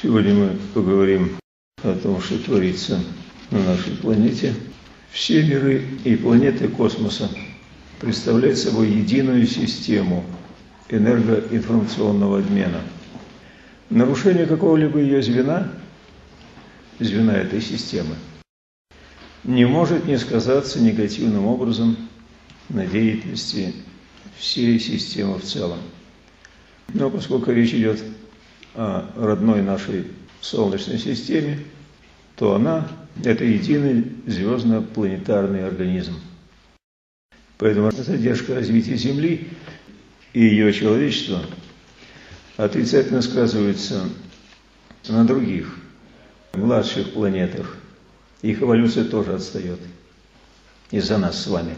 Сегодня мы поговорим о том, что творится на нашей планете. Все миры и планеты космоса представляют собой единую систему энергоинформационного обмена. Нарушение какого-либо ее звена этой системы, не может не сказаться негативным образом на деятельности всей системы в целом. Но поскольку речь идет о родной нашей Солнечной системе, то она – это единый звездно-планетарный организм. Поэтому задержка развития Земли и ее человечества отрицательно сказывается на других, младших планетах. Их эволюция тоже отстает из-за нас с вами.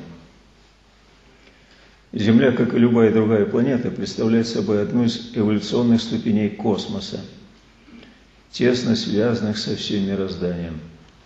Земля, как и любая другая планета, представляет собой одну из эволюционных ступеней космоса, тесно связанных со всем мирозданием.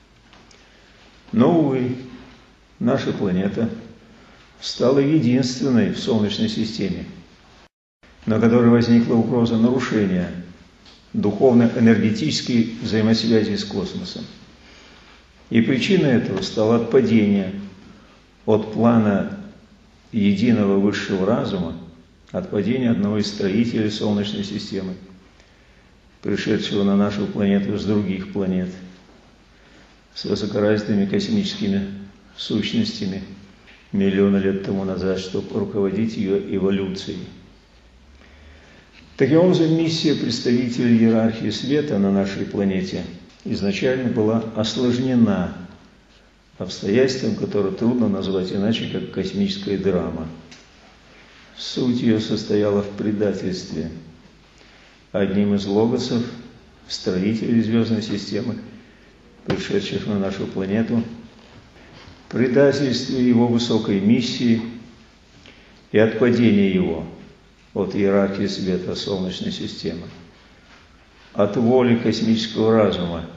Но, увы, наша планета стала единственной в Солнечной системе, на которой возникла угроза нарушения духовно-энергетической взаимосвязи с космосом. И причиной этого стало отпадение от плана единого высшего разума, отпадение одного из строителей Солнечной системы, пришедшего на нашу планету с других планет, с высокоразвитыми космическими сущностями миллионы лет тому назад, чтобы руководить ее эволюцией. Таким образом, миссия представителей иерархии света на нашей планете изначально была осложнена обстоятельством, которое трудно назвать иначе, как космическая драма. Суть ее состояла в предательстве одним из логосов, строителей звездной системы, пришедших на нашу планету, предательстве его высокой миссии и отпадение его от иерархии света Солнечной системы, от воли космического разума.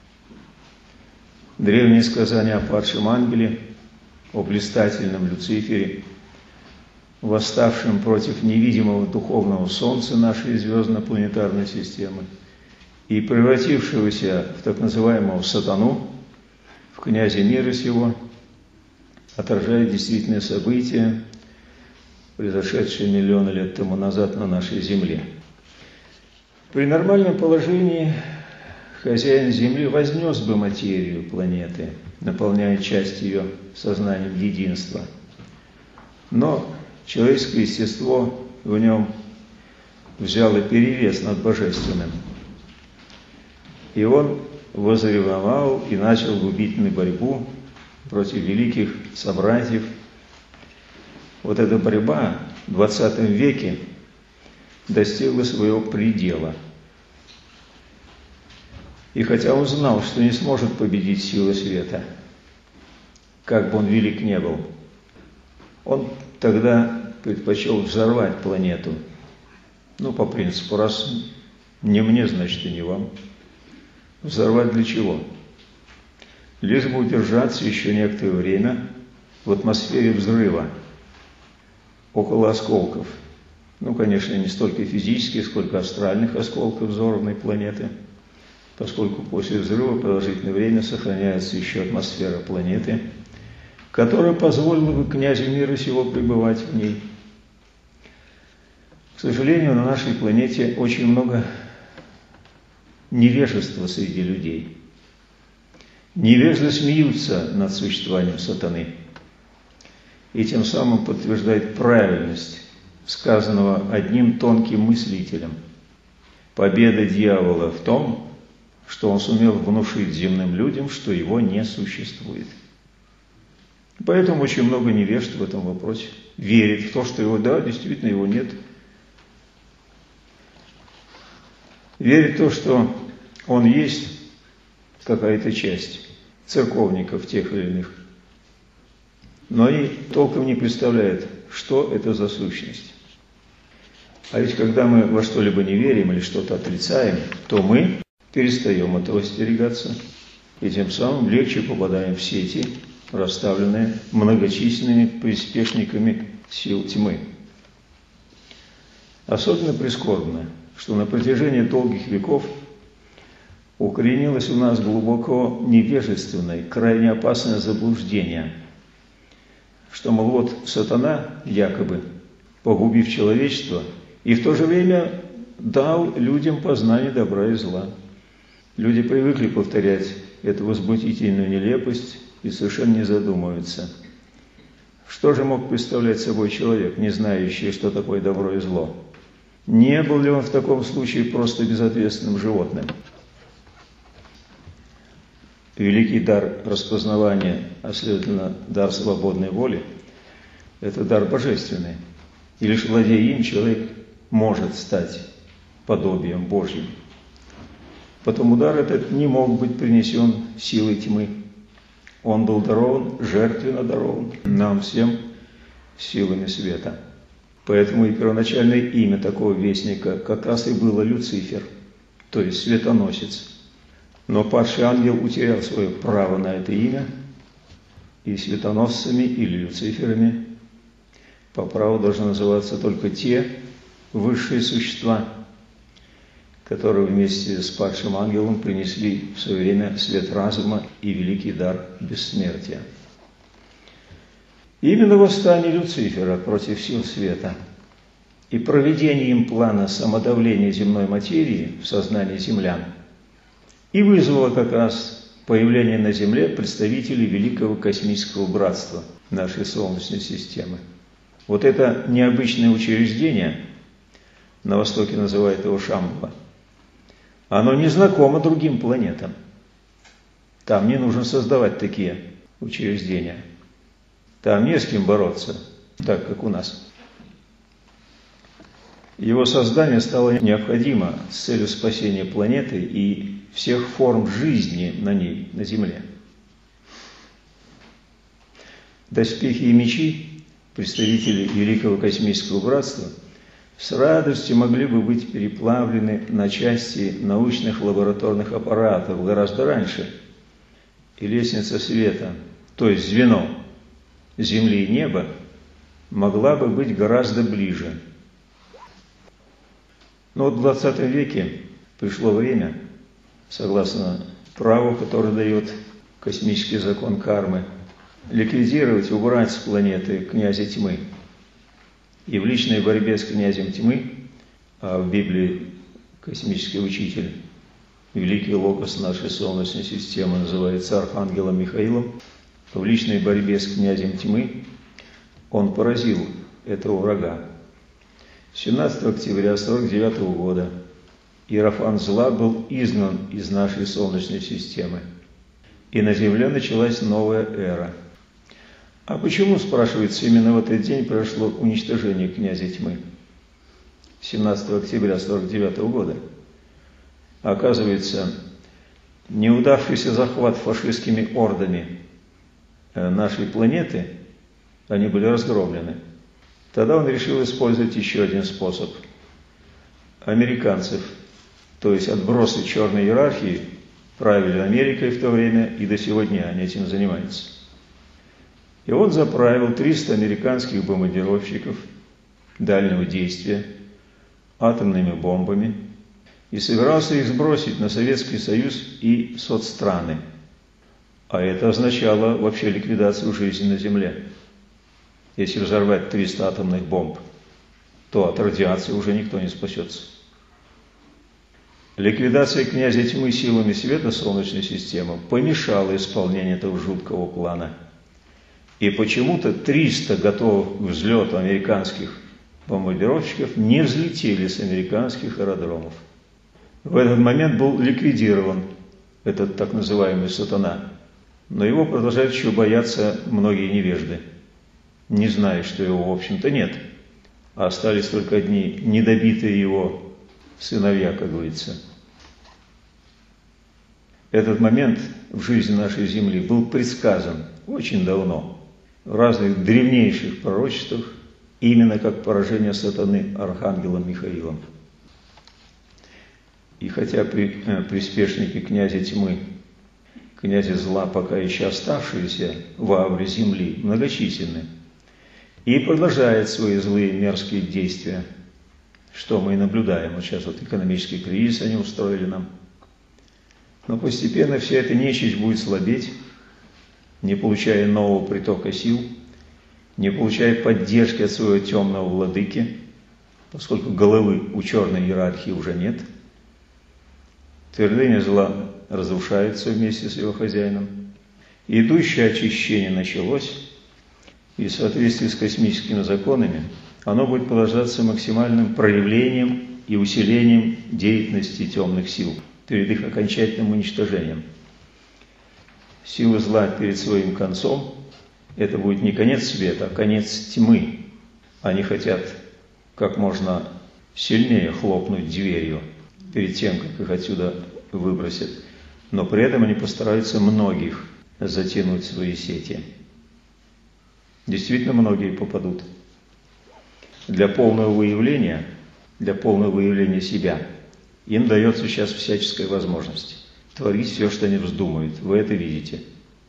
Древние сказания о падшем ангеле, о блистательном Люцифере, восставшем против невидимого духовного солнца нашей звездно-планетарной системы и превратившегося в так называемого сатану, в князя мира сего, отражает действительные события, произошедшие миллионы лет тому назад на нашей Земле. При нормальном положении хозяин Земли вознес бы материю планеты, наполняя часть ее сознанием единства. Но человеческое естество в нем взяло перевес над божественным. И он возревновал и начал губительную борьбу против великих собратьев. Вот эта борьба в XX веке достигла своего предела. И хотя он знал, что не сможет победить силы света, как бы он велик не был, он тогда предпочел взорвать планету. По принципу, раз не мне, значит и не вам. Взорвать для чего? Лишь бы удержаться еще некоторое время в атмосфере взрыва, около осколков. Конечно, не столько физических, сколько астральных осколков взорванной планеты, поскольку после взрыва продолжительное время сохраняется еще атмосфера планеты, которая позволила бы князю мира сего пребывать в ней. К сожалению, на нашей планете очень много невежества среди людей. Невежды смеются над существованием сатаны и тем самым подтверждают правильность сказанного одним тонким мыслителем. Победа дьявола в том, что он сумел внушить земным людям, что его не существует. Поэтому очень много невежд в этом вопросе. Верит в то, что его, да, действительно его нет. Верит в то, что он есть какая-то часть церковников тех или иных. Но они толком не представляют, что это за сущность. А ведь когда мы во что-либо не верим или что-то отрицаем, то мы перестаем этого остерегаться, и тем самым легче попадаем в сети, расставленные многочисленными приспешниками сил тьмы. Особенно прискорбно, что на протяжении долгих веков укоренилось у нас глубоко невежественное, крайне опасное заблуждение, что, мол, вот сатана, якобы, погубив человечество, и в то же время дал людям познание добра и зла. Люди привыкли повторять эту возмутительную нелепость и совершенно не задумываются. Что же мог представлять собой человек, не знающий, что такое добро и зло? Не был ли он в таком случае просто безответственным животным? Великий дар распознавания, а следовательно, дар свободной воли, это дар божественный. И лишь владея им, человек может стать подобием Божьим. Потому дар этот не мог быть принесен силой тьмы. Он был дарован, жертвенно дарован нам всем силами света. Поэтому и первоначальное имя такого вестника как раз и было Люцифер, то есть светоносец. Но падший ангел утерял свое право на это имя, и светоносцами или Люциферами по праву должны называться только те высшие существа, которые вместе с падшим ангелом принесли в свое время свет разума и великий дар бессмертия. Именно восстание Люцифера против сил света и проведение им плана самодавления земной материи в сознании землян и вызвало как раз появление на Земле представителей Великого Космического Братства нашей Солнечной системы. Вот это необычное учреждение, на Востоке называют его Шамбала, оно не знакомо другим планетам. Там не нужно создавать такие учреждения. Там не с кем бороться, так как у нас. Его создание стало необходимо с целью спасения планеты и всех форм жизни на ней, на Земле. Доспехи и мечи представителей Великого Космического Братства с радостью могли бы быть переплавлены на части научных лабораторных аппаратов гораздо раньше. И лестница света, то есть звено Земли и неба, могла бы быть гораздо ближе. Но вот в 20 веке пришло время, согласно праву, которое дает космический закон кармы, ликвидировать, убрать с планеты князя тьмы. И в личной борьбе с князем тьмы, а в Библии космический учитель, великий логос нашей Солнечной системы, называется Архангелом Михаилом, в личной борьбе с князем тьмы он поразил этого врага. 17 октября 1949 года иерофант зла был изгнан из нашей Солнечной системы, и на Земле началась новая эра. А почему, спрашивается, именно в этот день произошло уничтожение князя тьмы? 17 октября 1949 года. Оказывается, неудавшийся захват фашистскими ордами нашей планеты, они были разгромлены. Тогда он решил использовать еще один способ. Американцев, то есть отбросы черной иерархии, правили Америкой в то время, и до сегодня они этим занимаются. И он заправил 300 американских бомбардировщиков дальнего действия атомными бомбами и собирался их сбросить на Советский Союз и соцстраны. А это означало вообще ликвидацию жизни на Земле. Если взорвать 300 атомных бомб, то от радиации уже никто не спасется. Ликвидация князя тьмы силами света Солнечной системы помешала исполнению этого жуткого плана. И почему-то 300 готовых к взлету американских бомбардировщиков не взлетели с американских аэродромов. В этот момент был ликвидирован этот так называемый сатана, но его продолжают еще бояться многие невежды, не зная, что его, в общем-то, нет, а остались только одни недобитые его сыновья, как говорится. Этот момент в жизни нашей Земли был предсказан очень давно в разных древнейших пророчествах, именно как поражение сатаны Архангелом Михаилом. И хотя приспешники князя тьмы, князя зла, пока еще оставшиеся в ауре Земли, многочисленны, и продолжают свои злые мерзкие действия, что мы и наблюдаем. Вот сейчас вот экономический кризис они устроили нам. Но постепенно вся эта нечисть будет слабеть, не получая нового притока сил, не получая поддержки от своего темного владыки, поскольку головы у черной иерархии уже нет. Твердыня зла разрушается вместе с его хозяином. Идущее очищение началось, и в соответствии с космическими законами оно будет продолжаться максимальным проявлением и усилением деятельности темных сил перед их окончательным уничтожением. Силы зла перед своим концом – это будет не конец света, а конец тьмы. Они хотят как можно сильнее хлопнуть дверью перед тем, как их отсюда выбросят, но при этом они постараются многих затянуть в свои сети. Действительно, многие попадут. Для полного выявления себя им дается сейчас всяческая возможность творить все, что они вздумают. Вы это видите.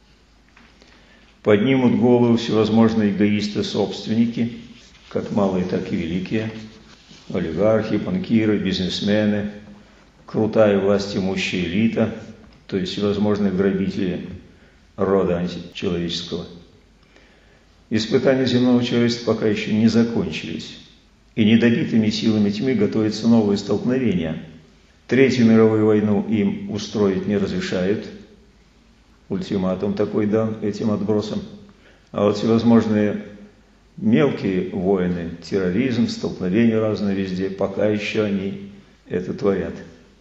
Поднимут голову всевозможные эгоисты-собственники, как малые, так и великие, олигархи, банкиры, бизнесмены, крутая власть имущая элита, то есть всевозможные грабители рода античеловеческого. Испытания земного человечества пока еще не закончились, и недобитыми силами тьмы готовятся новые столкновения. Третью мировую войну им устроить не разрешают, ультиматум такой дан этим отбросам, а вот всевозможные мелкие войны, терроризм, столкновения разные везде, пока еще они это творят.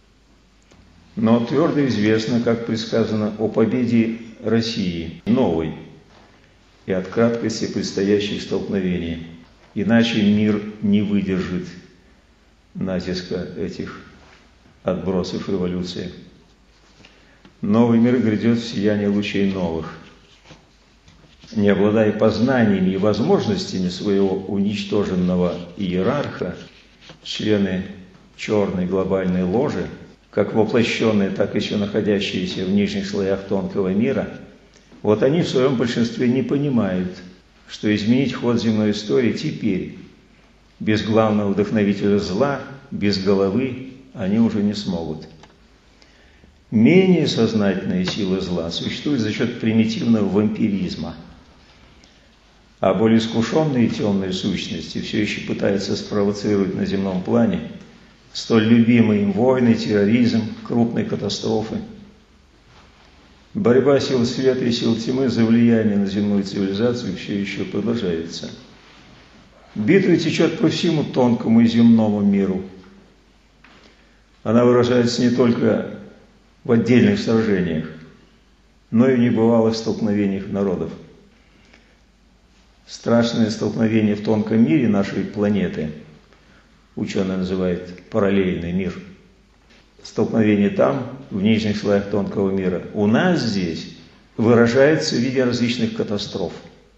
Но твердо известно, как предсказано, о победе России новой и от краткости предстоящих столкновений. Иначе мир не выдержит натиска этих отбросов эволюции. Новый мир грядет в сиянии лучей новых. Не обладая познаниями и возможностями своего уничтоженного иерарха, члены черной глобальной ложи, как воплощенные, так и еще находящиеся в нижних слоях тонкого мира, вот они в своем большинстве не понимают, что изменить ход земной истории теперь, без главного вдохновителя зла, без головы, они уже не смогут. Менее сознательные силы зла существуют за счет примитивного вампиризма, а более искушенные темные сущности все еще пытаются спровоцировать на земном плане столь любимые им войны, терроризм, крупные катастрофы. Борьба сил света и сил тьмы за влияние на земную цивилизацию все еще продолжается. Битва течет по всему тонкому и земному миру. Она выражается не только в отдельных сражениях, но и в небывалых столкновениях народов. Страшное столкновение в тонком мире нашей планеты ученые называют параллельный мир. Столкновение там, в нижних слоях тонкого мира, у нас здесь выражается в виде различных катастроф.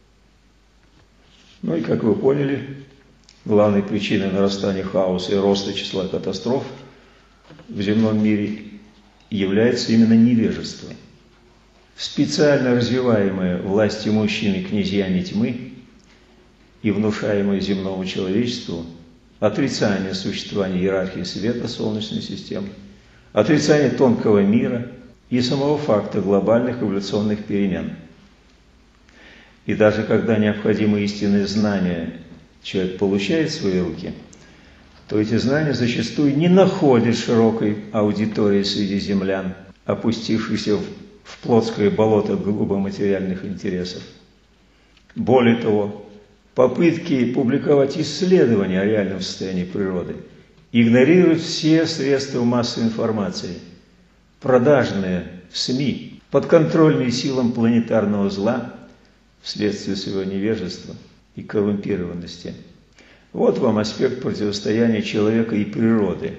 Ну и, как вы поняли, главной причиной нарастания хаоса и роста числа катастроф в земном мире является именно невежество. Специально развиваемое властимущими князьями тьмы и внушаемое земному человечеству отрицание существования иерархии света Солнечной системы, отрицание тонкого мира и самого факта глобальных эволюционных перемен. И даже когда необходимые истинные знания человек получает в свои руки, то эти знания зачастую не находят широкой аудитории среди землян, опустившихся в плотское болото грубо материальных интересов. Более того, попытки публиковать исследования о реальном состоянии природы игнорируют все средства массовой информации, продажные в СМИ, подконтрольные силам планетарного зла вследствие своего невежества и коррумпированности. Вот вам аспект противостояния человека и природы.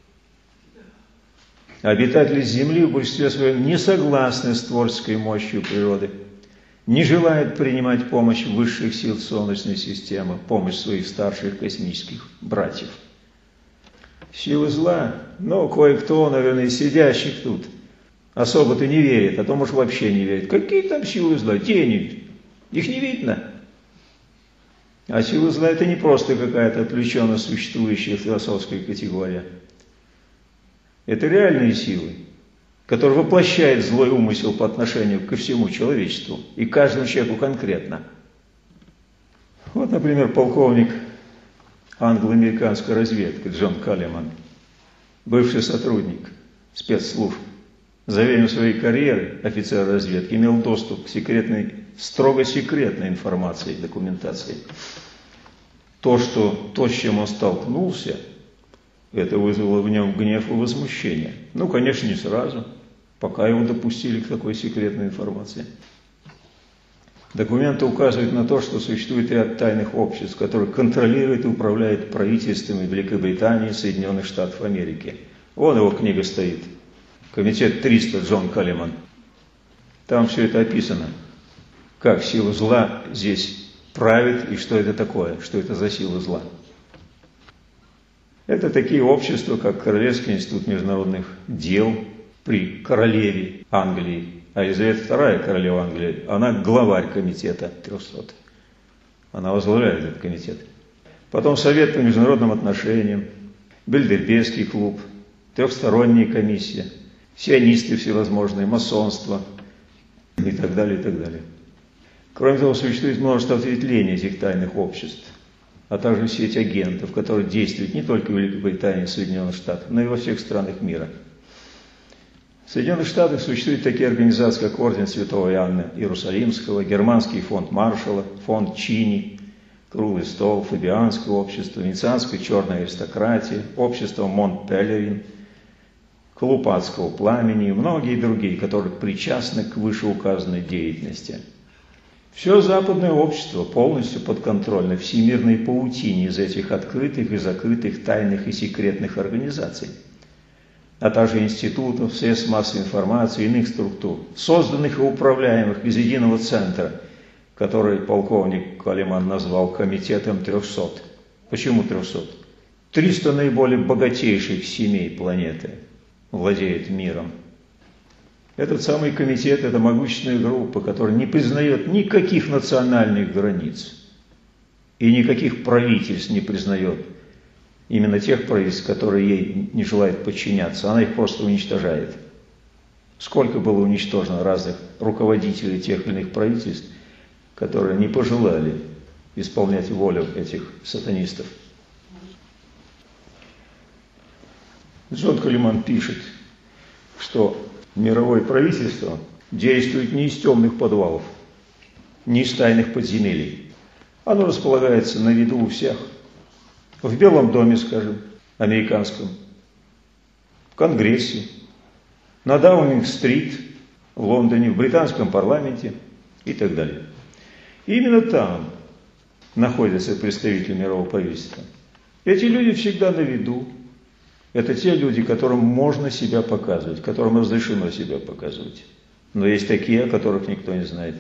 Обитатели Земли в большинстве своем не согласны с творческой мощью природы, не желают принимать помощь высших сил Солнечной системы, помощь своих старших космических братьев. Силы зла, кое-кто, наверное, из сидящих тут особо-то не верит, а то, может, вообще не верит. Какие там силы зла? Тени, их не видно. А сила зла – это не просто какая-то отвлеченно существующая философская категория. Это реальные силы, который воплощает злой умысел по отношению ко всему человечеству и каждому человеку конкретно. Вот, например, полковник англо-американской разведки Джон Каллиман, бывший сотрудник спецслужб, за время своей карьеры офицер разведки имел доступ к секретной, строго секретной информации и документации. То, с чем он столкнулся, это вызвало в нем гнев и возмущение. Ну, конечно, не сразу, пока его допустили к такой секретной информации. Документы указывают на то, что существует ряд тайных обществ, которые контролируют и управляют правительствами Великобритании и Соединенных Штатов Америки. Вон его книга стоит. Комитет 300, Джон Каллиман. Там все это описано. Как сила зла здесь правит и что это такое, что это за сила зла. Это такие общества, как Королевский институт международных дел при королеве Англии. А Елизавета II, королева Англии, она главарь комитета 300. Она возглавляет этот комитет. Потом Совет по международным отношениям, Бильдербергский клуб, трехсторонняя комиссия, сионисты всевозможные, масонство и так далее, и так далее. Кроме того, существует множество ответвлений этих тайных обществ, а также сеть агентов, которые действуют не только в Великобритании и Соединенных Штатах, но и во всех странах мира. В Соединенных Штатах существуют такие организации, как Орден Святого Иоанна Иерусалимского, Германский фонд Маршалла, фонд Чини, Круглый стол, Фабианское общество, Венецианская черная аристократия, общество Монт-Пелерин, Клуб адского пламени и многие другие, которые причастны к вышеуказанной деятельности. Все западное общество полностью подконтрольно всемирной паутине из этих открытых и закрытых тайных и секретных организаций, а также институтов, средств массовой информации и иных структур, созданных и управляемых из единого центра, который полковник Каллиман назвал Комитетом 300. Почему 300? 300 наиболее богатейших семей планеты владеют миром. Этот самый комитет – это могущественная группа, которая не признает никаких национальных границ и никаких правительств не признает. Именно тех правительств, которые ей не желают подчиняться, она их просто уничтожает. Сколько было уничтожено разных руководителей тех или иных правительств, которые не пожелали исполнять волю этих сатанистов. Джон Каллиман пишет, что мировое правительство действует не из темных подвалов, не из тайных подземелий. Оно располагается на виду у всех. В Белом доме, скажем, американском, в Конгрессе, на Даунинг-стрит в Лондоне, в британском парламенте и так далее. И именно там находятся представители мирового правительства. Эти люди всегда на виду. Это те люди, которым можно себя показывать, которым разрешено себя показывать. Но есть такие, о которых никто не знает.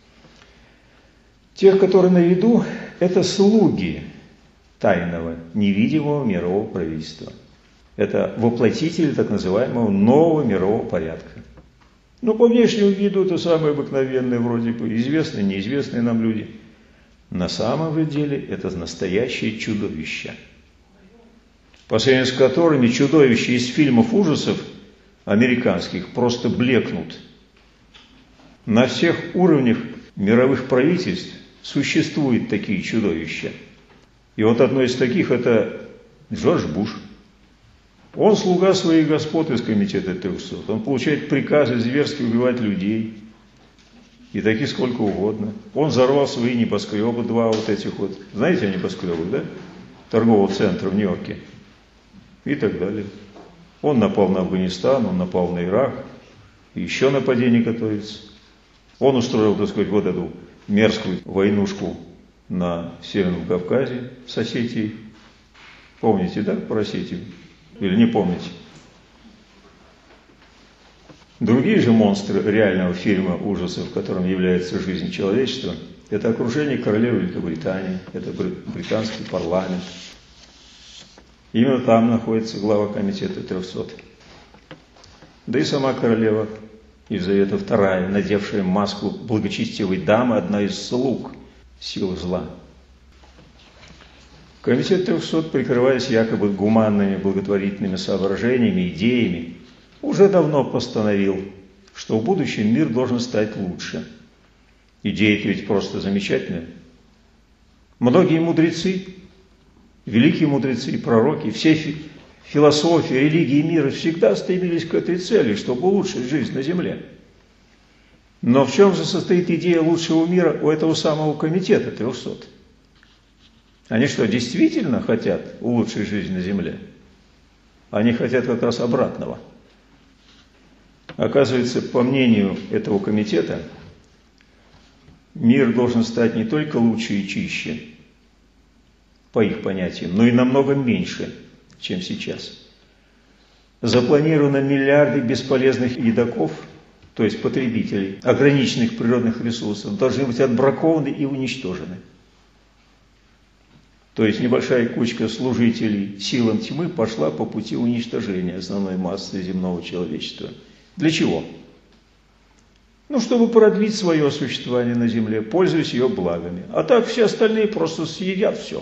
Тех, которые на виду, это слуги тайного, невидимого мирового правительства. Это воплотители так называемого нового мирового порядка. Но по внешнему виду это самые обыкновенные, вроде бы, известные, неизвестные нам люди. На самом же деле это настоящее чудовище, по сравнению с которыми чудовища из фильмов ужасов американских просто блекнут. На всех уровнях мировых правительств существуют такие чудовища. И вот одно из таких – это Джордж Буш. Он слуга своих господ из Комитета 300. Он получает приказы зверски убивать людей. И таких сколько угодно. Он взорвал свои небоскребы, два вот этих вот. Знаете о небоскребах, да? Торгового центра в Нью-Йорке. И так далее. Он напал на Афганистан, он напал на Ирак. И еще нападение готовится. Он устроил, так сказать, вот эту мерзкую войнушку на Северном Кавказе с Осетией. Помните, да, про Осетию? Или не помните? Другие же монстры реального фильма ужасов, которым является жизнь человечества, это окружение королевы Великобритании, это британский парламент. Именно там находится глава Комитета 300. Да и сама королева Елизавета II, надевшая маску благочестивой дамы, одна из слуг сил зла. Комитет 300, прикрываясь якобы гуманными, благотворительными соображениями, идеями, уже давно постановил, что в будущем мир должен стать лучше. Идея-то ведь просто замечательная. Многие мудрецы, великие мудрецы и пророки, все философии, религии мира всегда стремились к этой цели, чтобы улучшить жизнь на земле. Но в чем же состоит идея лучшего мира у этого самого комитета 300? Они что, действительно хотят улучшить жизнь на земле? Они хотят как раз обратного. Оказывается, по мнению этого комитета, мир должен стать не только лучше и чище, по их понятиям, но и намного меньше, чем сейчас. Запланировано миллиарды бесполезных едоков, то есть потребителей ограниченных природных ресурсов, должны быть отбракованы и уничтожены. То есть небольшая кучка служителей силам тьмы пошла по пути уничтожения основной массы земного человечества. Для чего? Чтобы продлить свое существование на земле, пользуясь ее благами. А так все остальные просто съедят все.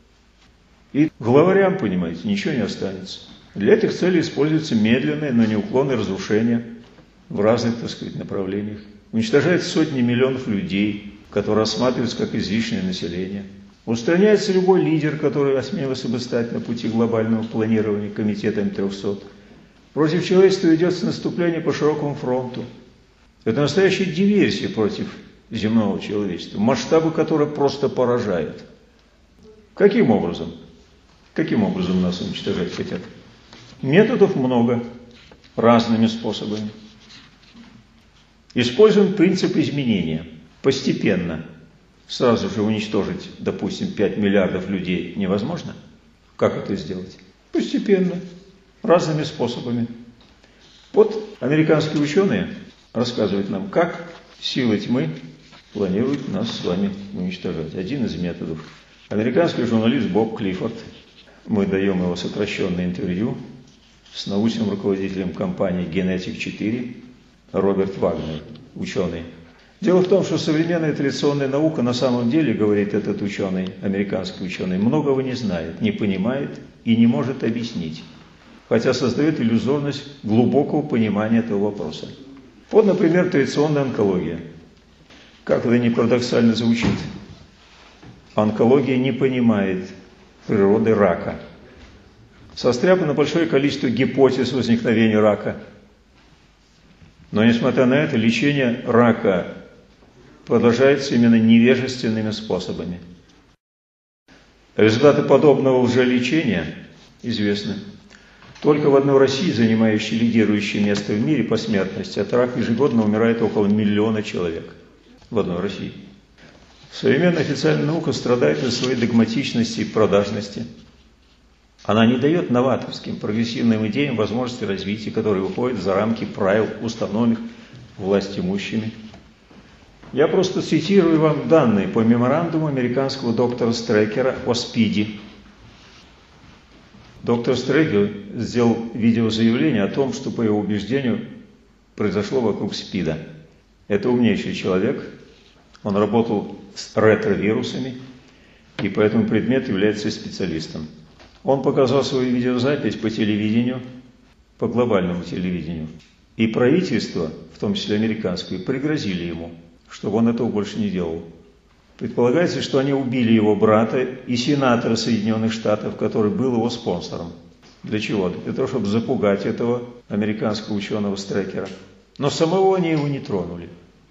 И главарям, понимаете, ничего не останется. Для этих целей используется медленное, но неуклонное разрушение в разных, направлениях. Уничтожается сотни миллионов людей, которые рассматриваются как излишнее население. Устраняется любой лидер, который осмелился бы стать на пути глобального планирования комитетом 300. Против человечества ведется наступление по широкому фронту. Это настоящая диверсия против земного человечества, масштабы которой просто поражают. Каким образом? Каким образом нас уничтожать хотят? Методов много, разными способами. Используем принцип изменения. Постепенно. Сразу же уничтожить, допустим, 5 миллиардов людей невозможно. Как это сделать? Постепенно. Разными способами. Вот американские ученые рассказывают нам, как силы тьмы планируют нас с вами уничтожать. Один из методов. Американский журналист Боб Клиффорд, мы даем его сокращенное интервью с научным руководителем компании Genetic 4 Роберт Вагнер, ученый. Дело в том, что современная традиционная наука на самом деле, говорит этот ученый, американский ученый, многого не знает, не понимает и не может объяснить, хотя создает иллюзорность глубокого понимания этого вопроса. Вот, например, традиционная онкология. Как это ни парадоксально звучит, онкология не понимает природы рака. Состряпано большое количество гипотез возникновения рака. Но, несмотря на это, лечение рака продолжается именно невежественными способами. Результаты подобного лжелечения известны. Только в одной России, занимающей лидирующее место в мире по смертности, от рака ежегодно умирает около 1 миллиона человек. В одной России. Современная официальная наука страдает от своей догматичности и продажности. Она не дает новаторским, прогрессивным идеям возможности развития, которые выходят за рамки правил, установленных властимущими. Я просто цитирую вам данные по меморандуму американского доктора Стрекера о СПИДе. Доктор Стрекер сделал видеозаявление о том, что, по его убеждению, произошло вокруг СПИДа. Это умнейший человек, он работал с ретровирусами, и по этому предмету является специалистом. Он показал свою видеозапись по телевидению, по глобальному телевидению. И правительство, в том числе американское, пригрозили ему, чтобы он этого больше не делал. Предполагается, что они убили его брата и сенатора Соединенных Штатов, который был его спонсором. Для чего? Для того, чтобы запугать этого американского ученого Стрекера. Но самого они его не тронули.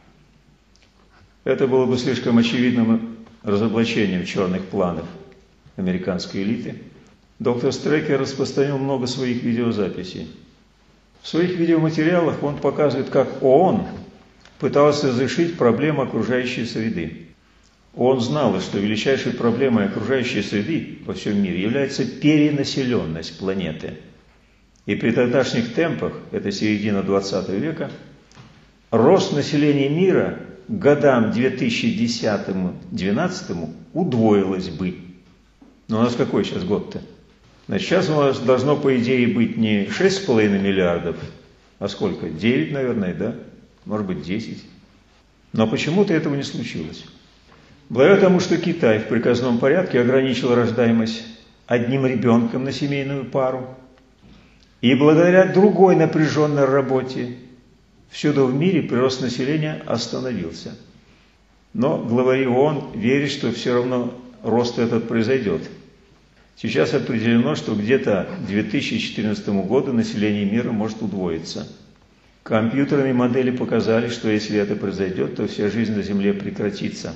Это было бы слишком очевидным разоблачением черных планов американской элиты. Доктор Стрекер распространил много своих видеозаписей. В своих видеоматериалах он показывает, как ООН пытался разрешить проблему окружающей среды. Он знал, что величайшей проблемой окружающей среды во всем мире является перенаселенность планеты. И при тогдашних темпах, это середина 20 века, рост населения мира к годам 2010-2012 удвоилось бы. Но у нас какой сейчас год-то? Значит, сейчас у нас должно, по идее, быть не 6,5 миллиардов, а сколько? 9, наверное, да? Может быть, 10. Но почему-то этого не случилось. Благодаря тому, что Китай в приказном порядке ограничил рождаемость одним ребенком на семейную пару, И благодаря другой напряженной работе всюду в мире прирост населения остановился. Но главари ООН верят, что все равно рост этот произойдет. Сейчас определено, что где-то к 2014 году население мира может удвоиться. Компьютерные модели показали, что если это произойдет, то вся жизнь на Земле прекратится.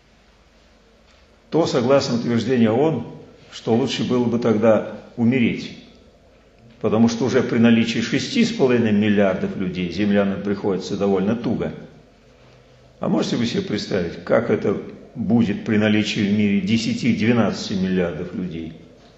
То, согласно утверждению ООН, что лучше было бы тогда умереть. Потому что уже при наличии 6,5 миллиардов людей землянам приходится довольно туго. А можете вы себе представить, как это будет при наличии в мире 10-12 миллиардов людей?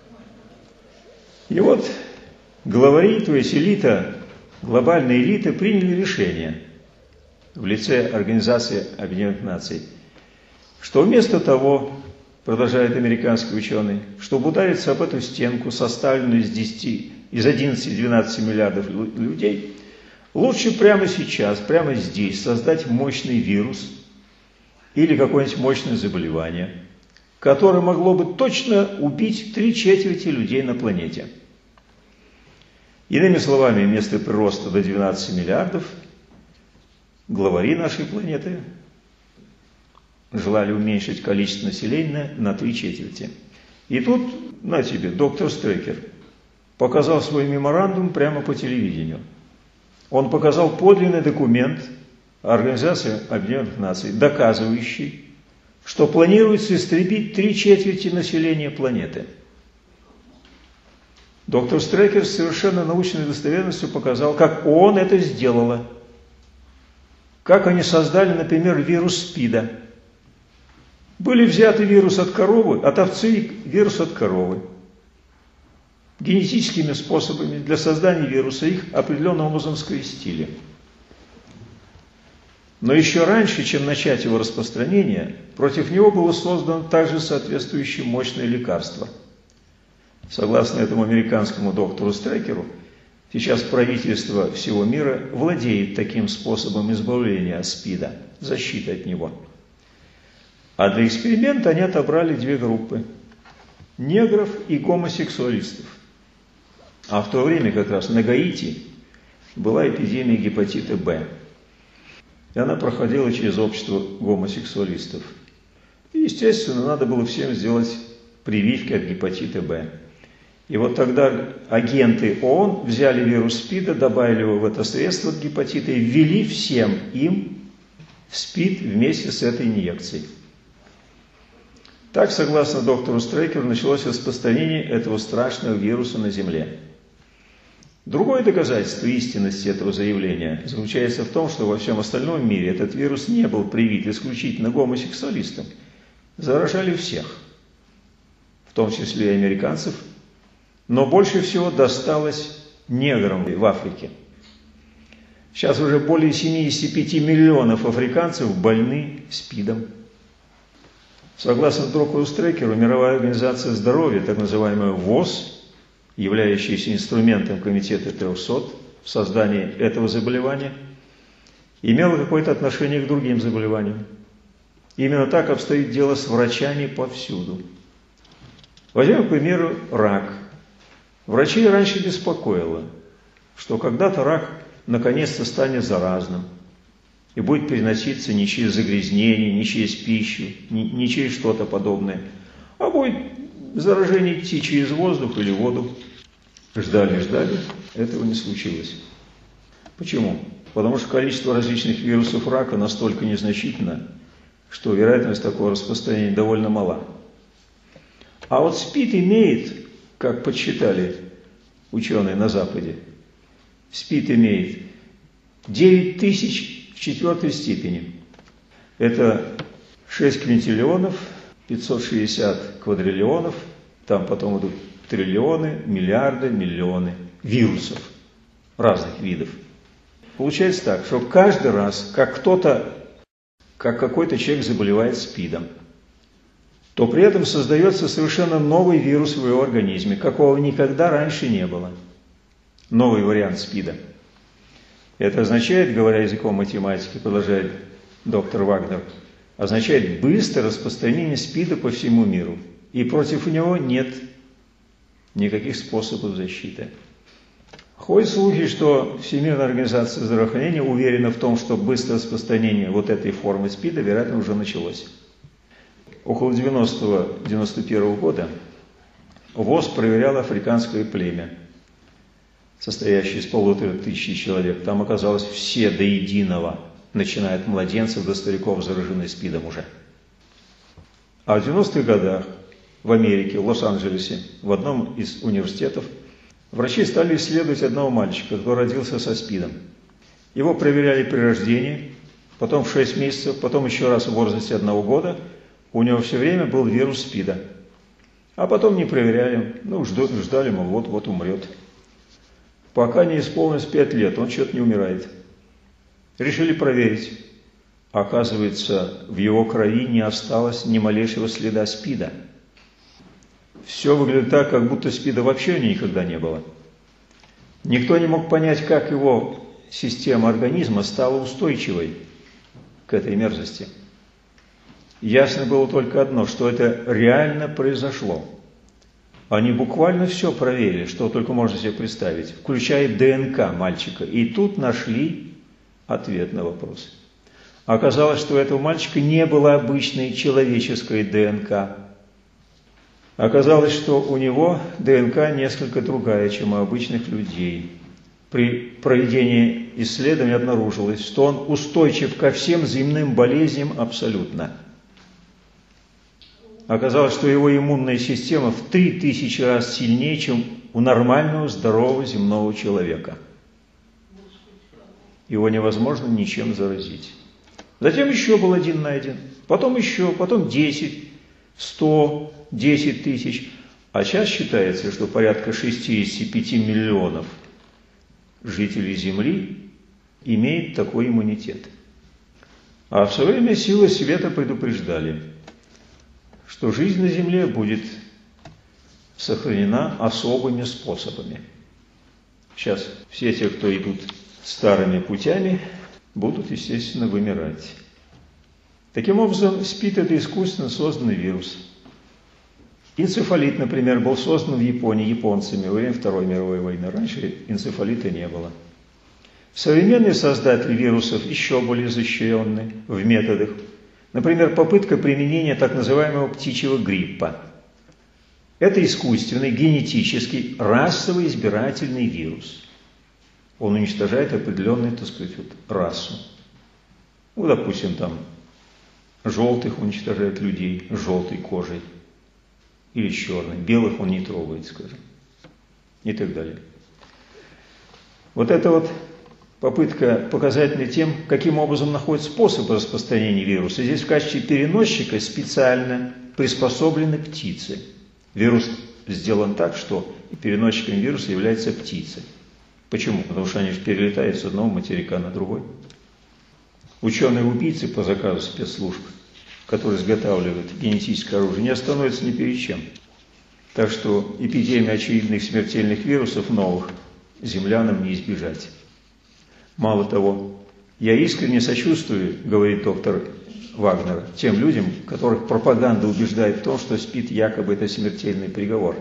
И вот главари, то есть элита, глобальная элита, приняли решение в лице Организации Объединенных Наций, что вместо того, продолжает американский ученый, чтобы удариться об эту стенку, составленную из 11-12 миллиардов людей, лучше прямо сейчас, прямо здесь создать мощный вирус или какое-нибудь мощное заболевание, которое могло бы точно убить 3/4 людей на планете. Иными словами, вместо прироста до 12 миллиардов, главари нашей планеты желали уменьшить количество населения на 3/4. И тут, на тебе, доктор Стрекер показал свой меморандум прямо по телевидению. Он показал подлинный документ Организации Объединенных Наций, доказывающий, что планируется истребить 3/4 населения планеты. Доктор Стрекер с совершенно научной достоверностью показал, как ООН это сделала. Как они создали, например, вирус СПИДа. Были взяты вирус от коровы, от овцы и вирус от коровы. Генетическими способами для создания вируса их определенным образом скрестили. Но еще раньше, чем начать его распространение, против него было создано также соответствующее мощное лекарство. Согласно этому американскому доктору Стрекеру, сейчас правительство всего мира владеет таким способом избавления от СПИДа, защиты от него. А для эксперимента они отобрали две группы – негров и гомосексуалистов. А в то время как раз на Гаити была эпидемия гепатита Б. И она проходила через общество гомосексуалистов. И, естественно, надо было всем сделать прививки от гепатита Б. И вот тогда агенты ООН взяли вирус СПИДа, добавили его в это средство от гепатита и ввели всем им СПИД вместе с этой инъекцией. Так, согласно доктору Стрекеру, началось распространение этого страшного вируса на Земле. Другое доказательство истинности этого заявления заключается в том, что во всем остальном мире этот вирус не был привит исключительно гомосексуалистам. Заражали всех, в том числе и американцев, но больше всего досталось неграм в Африке. Сейчас уже более 75 миллионов африканцев больны СПИДом. Согласно доктору Стрекеру, Мировая организация здоровья, так называемая ВОЗ, являющаяся инструментом Комитета 300 в создании этого заболевания, имела какое-то отношение к другим заболеваниям. Именно так обстоит дело с врачами повсюду. Возьмем, к примеру, рак. Врачей раньше беспокоило, что когда-то рак наконец-то станет заразным и будет переноситься не через загрязнение, не через пищу, не через что-то подобное, а будет заражение идти через воздух или воду. Ждали, этого не случилось. Почему? Потому что количество различных вирусов рака настолько незначительно, что вероятность такого распространения довольно мала. А вот СПИД имеет, как подсчитали ученые на Западе, СПИД имеет 9000 в 4 степени. Это 6 квинтиллионов, 560 квадриллионов, там потом идут триллионы, миллиарды, миллионы вирусов разных видов. Получается так, что каждый раз, как какой-то человек заболевает СПИДом, то при этом создается совершенно новый вирус в его организме, какого никогда раньше не было. Новый вариант СПИДа. Это означает, говоря языком математики, продолжает доктор Вагнер, означает быстрое распространение СПИДа по всему миру. И против него нет никаких способов защиты. Ходят слухи, что Всемирная организация здравоохранения уверена в том, что быстрое распространение вот этой формы СПИДа, вероятно, уже началось. Около 90-91 года ВОЗ проверял африканское племя, состоящее из 1500 человек. Там оказалось все до единого, начиная от младенцев до стариков, заражены СПИДом уже. А в 90-х годах в Америке, в Лос-Анджелесе, в одном из университетов, врачи стали исследовать одного мальчика, который родился со СПИДом. Его проверяли при рождении, потом в 6 месяцев, потом еще раз в возрасте 1 года. У него все время был вирус СПИДа. А потом не проверяли, ждали, мол, вот умрет. Пока не исполнилось 5 лет, он что-то не умирает. Решили проверить. Оказывается, в его крови не осталось ни малейшего следа СПИДа. Все выглядит так, как будто СПИДа вообще никогда не было. Никто не мог понять, как его система организма стала устойчивой к этой мерзости. Ясно было только одно, что это реально произошло. Они буквально все проверили, что только можно себе представить, включая ДНК мальчика. И тут нашли ответ на вопрос. Оказалось, что у этого мальчика не было обычной человеческой ДНК. Оказалось, что у него ДНК несколько другая, чем у обычных людей. При проведении исследований обнаружилось, что он устойчив ко всем земным болезням абсолютно. Оказалось, что его иммунная система в 3000 раз сильнее, чем у нормального, здорового земного человека. Его невозможно ничем заразить. Затем еще был один найден, потом еще, потом 10, 100, 10 тысяч. А сейчас считается, что порядка 65 миллионов жителей Земли имеют такой иммунитет. А в свое время силы света предупреждали, что жизнь на Земле будет сохранена особыми способами. Сейчас все те, кто идут старыми путями, будут, естественно, вымирать. Таким образом, СПИД – это искусственно созданный вирус. Энцефалит, например, был создан в Японии японцами во время Второй мировой войны. Раньше энцефалита не было. Современные создатели вирусов еще более изощренны в методах. Например, попытка применения так называемого птичьего гриппа. Это искусственный, генетический, расовый избирательный вирус. Он уничтожает определенную, так сказать, расу. Допустим, там желтых уничтожает людей с желтой кожей или с черной. Белых он не трогает, скажем. И так далее. Вот это попытка показательна тем, каким образом находят способ распространения вируса. Здесь в качестве переносчика специально приспособлены птицы. Вирус сделан так, что переносчиком вируса является птица. Почему? Потому что они же перелетают с одного материка на другой. Ученые-убийцы по заказу спецслужб, которые изготавливают генетическое оружие, не остановятся ни перед чем. Так что эпидемии очевидных смертельных вирусов новых землянам не избежать. Мало того, я искренне сочувствую, говорит доктор Вагнер, тем людям, которых пропаганда убеждает в том, что СПИД якобы это смертельный приговор.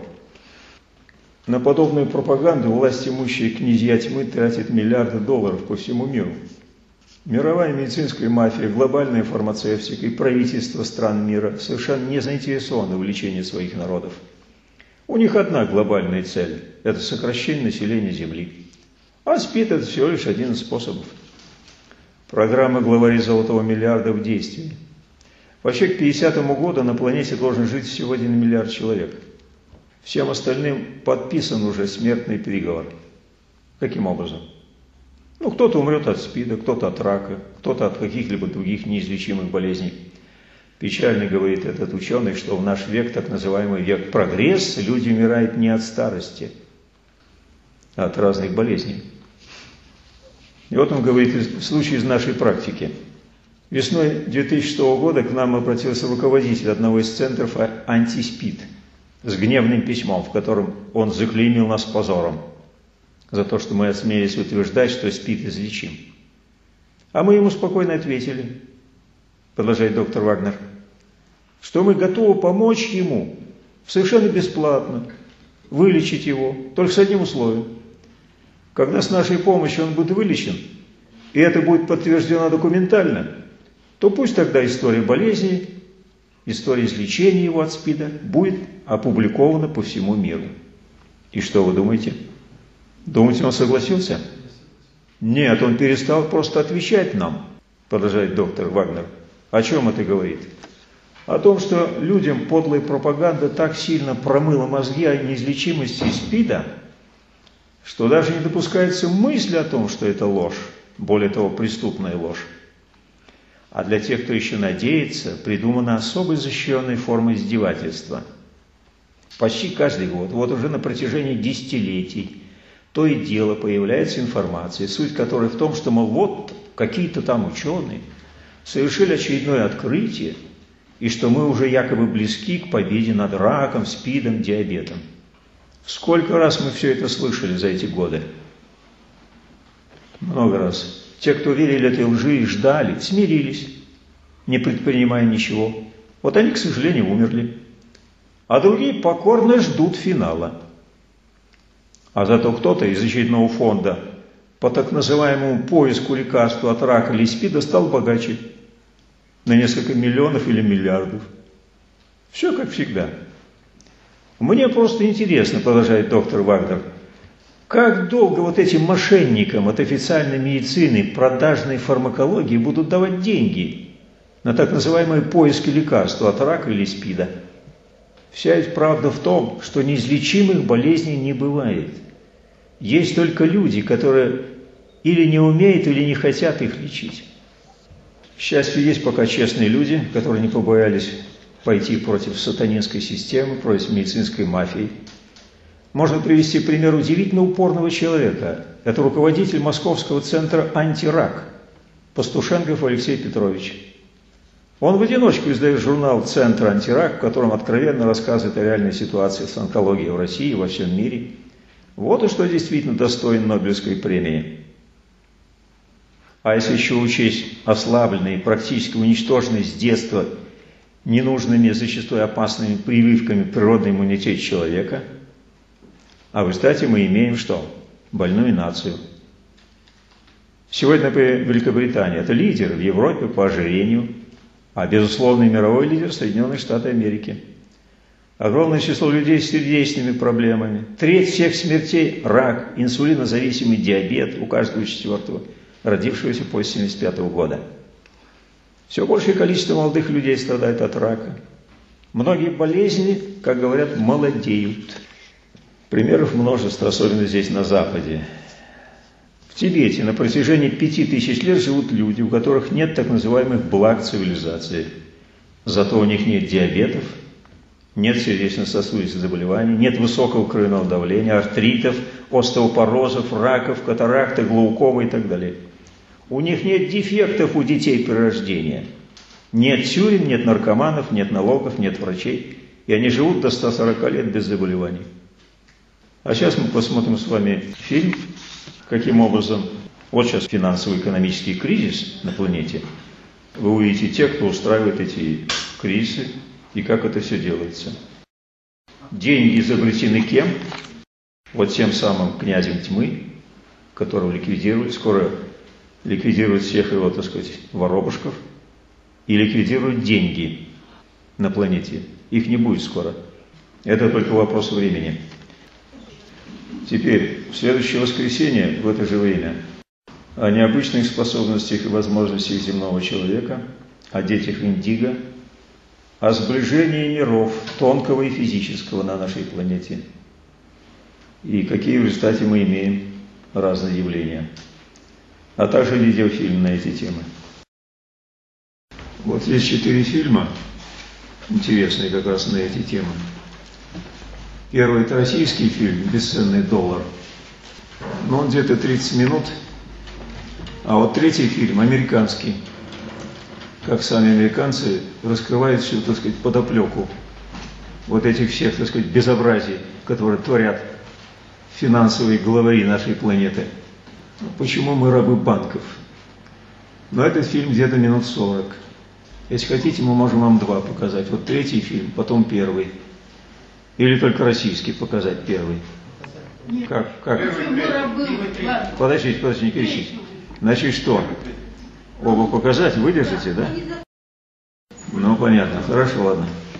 На подобную пропаганду власть имущие князья тьмы тратят миллиарды долларов по всему миру. Мировая медицинская мафия, глобальная фармацевтика и правительства стран мира совершенно не заинтересованы в лечении своих народов. У них одна глобальная цель – это сокращение населения Земли. А СПИД – это всего лишь один из способов. Программа главарей «Золотого миллиарда» в действии. Вообще к 50 году на планете должен жить всего 1 миллиард человек. Всем остальным подписан уже смертный приговор. Каким образом? Кто-то умрет от СПИДа, кто-то от рака, кто-то от каких-либо других неизлечимых болезней. Печально говорит этот ученый, что в наш век, так называемый век прогресса, люди умирают не от старости, а от разных болезней. И вот он говорит случай из нашей практики. Весной 2006 года к нам обратился руководитель одного из центров антиспид с гневным письмом, в котором он заклеймил нас позором за то, что мы осмелились утверждать, что СПИД излечим. А мы ему спокойно ответили, продолжает доктор Вагнер, что мы готовы помочь ему совершенно бесплатно, вылечить его, только с одним условием. Когда с нашей помощью он будет вылечен, и это будет подтверждено документально, то пусть тогда история болезни, история излечения его от СПИДа будет опубликована по всему миру. И что вы думаете? Думаете, он согласился? Нет, он перестал просто отвечать нам, продолжает доктор Вагнер. О чем это говорит? О том, что людям подлая пропаганда так сильно промыла мозги о неизлечимости СПИДа, что даже не допускается мысль о том, что это ложь, более того, преступная ложь. А для тех, кто еще надеется, придумана особо защищенная форма издевательства. Почти каждый год, вот уже на протяжении десятилетий, то и дело появляется информация, суть которой в том, что, мол, вот какие-то там ученые совершили очередное открытие, и что мы уже якобы близки к победе над раком, СПИДом, диабетом. Сколько раз мы все это слышали за эти годы? Много раз. Те, кто верили этой лжи и ждали, смирились, не предпринимая ничего. Вот они, к сожалению, умерли. А другие покорно ждут финала. А зато кто-то из очередного фонда по так называемому поиску лекарства от рака или СПИДа стал богаче на несколько миллионов или миллиардов. Все как всегда. Мне просто интересно, продолжает доктор Вагнер, как долго вот этим мошенникам от официальной медицины, продажной фармакологии будут давать деньги на так называемые поиски лекарства от рака или СПИДа. Вся ведь правда в том, что неизлечимых болезней не бывает. Есть только люди, которые или не умеют, или не хотят их лечить. К счастью, есть пока честные люди, которые не побоялись пойти против сатанинской системы, против медицинской мафии. Можно привести пример удивительно упорного человека. Это руководитель Московского центра «Антирак» Пастушенков Алексей Петрович. Он в одиночку издает журнал «Центр антирак», в котором откровенно рассказывает о реальной ситуации с онкологией в России и во всем мире. Вот и что действительно достоин Нобелевской премии. А если еще учесть ослабленный, практически уничтоженный с детства ненужными, зачастую опасными прививками природный иммунитет человека, а в результате мы имеем что? Больную нацию. Сегодня, например, Великобритания – это лидер в Европе по ожирению, а безусловный мировой лидер – Соединенные Штаты Америки. Огромное число людей с сердечными проблемами. Треть всех смертей – рак, инсулинозависимый диабет у каждого четвертого, родившегося после 1975 года. Все большее количество молодых людей страдает от рака. Многие болезни, как говорят, молодеют. Примеров множество, особенно здесь на Западе. В Тибете на протяжении 5000 лет живут люди, у которых нет так называемых благ цивилизации. Зато у них нет диабетов, нет сердечно-сосудистых заболеваний, нет высокого кровяного давления, артритов, остеопорозов, раков, катаракты, глаукомы и так далее. У них нет дефектов у детей при рождении. Нет тюрем, нет наркоманов, нет налогов, нет врачей. И они живут до 140 лет без заболеваний. А сейчас мы посмотрим с вами фильм, каким образом, вот сейчас финансово-экономический кризис на планете. Вы увидите тех, кто устраивает эти кризисы и как это все делается. Деньги изобретены кем? Вот тем самым князем тьмы, которого ликвидировали, скоро ликвидируют всех его, так сказать, воробушков, и ликвидируют деньги на планете. Их не будет скоро. Это только вопрос времени. Теперь, в следующее воскресенье, в это же время, о необычных способностях и возможностях земного человека, о детях индиго, о сближении миров, тонкого и физического на нашей планете. И какие в результате мы имеем разные явления. А также видеофильм на эти темы. Вот есть 4 фильма, интересные как раз на эти темы. Первый – это российский фильм «Бесценный доллар». Но он где-то 30 минут. А вот третий фильм – американский. Как сами американцы раскрывают всю, так сказать, подоплеку вот этих всех, так сказать, безобразий, которые творят финансовые главари нашей планеты. Почему мы рабы банков? Но этот фильм где-то минут 40. Если хотите, мы можем вам 2 показать. Вот третий фильм, потом первый. Или только российский показать первый. Как? Подождите, не кричите. Значит, что? Оба показать, выдержите, да? Ну, понятно. Хорошо, ладно.